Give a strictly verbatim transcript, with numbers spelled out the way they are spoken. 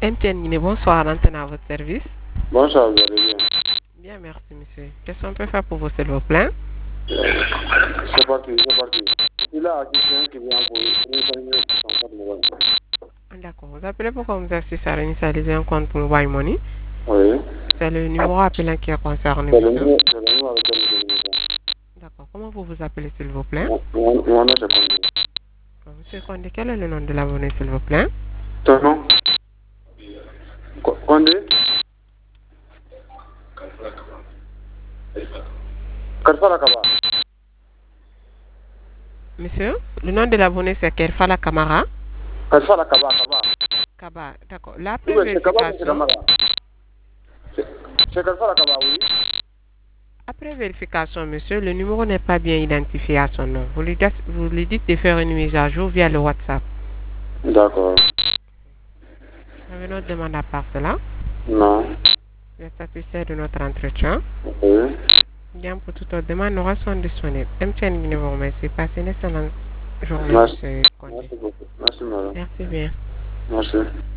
M T N Guinée, bonsoir, antenne à votre service. Bonsoir, vous allez bien? Bien, merci, monsieur. Qu'est-ce qu'on peut faire pour vous, s'il vous plaît? C'est parti, c'est parti. Il y a un question qui vient pour une compte mobile. D'accord. Vous appelez pourquoi vous assistez à réinitialiser un compte mobile money? Oui. C'est le numéro appelant qui est concerné, C'est le monsieur. numéro c'est le numéro avec lequel nous communiquons. D'accord. Comment vous vous appelez, s'il vous plaît? Mon mon- mon nom, c'est Condé. Monsieur Condé, quel est le nom de l'abonné, s'il vous plaît? Ton nom? Co- Condé? Karfala Kaba. Monsieur, le nom de l'abonné, c'est Kerfala Kamara. Karfala Kaba, Kaba. Kaba, d'accord. L'après Oui, c'est Kaba ou c'est vérification, Kamara? C'est c'est Karfala Kaba, oui. après vérification, monsieur, le numéro n'est pas bien identifié à son nom. Vous lui dites, vous lui dites de faire une mise à jour via le WhatsApp. D'accord. Vous avez une autre demande à part cela? Non. Vous êtes satisfait de notre entretien? Oui. Bien, pour toute autre demande, nous restons disponibles. M T N Guinée vous remercie. Passez une excellente journée, Merci. monsieur Condé. Merci beaucoup. Merci, madame. Merci bien. Merci.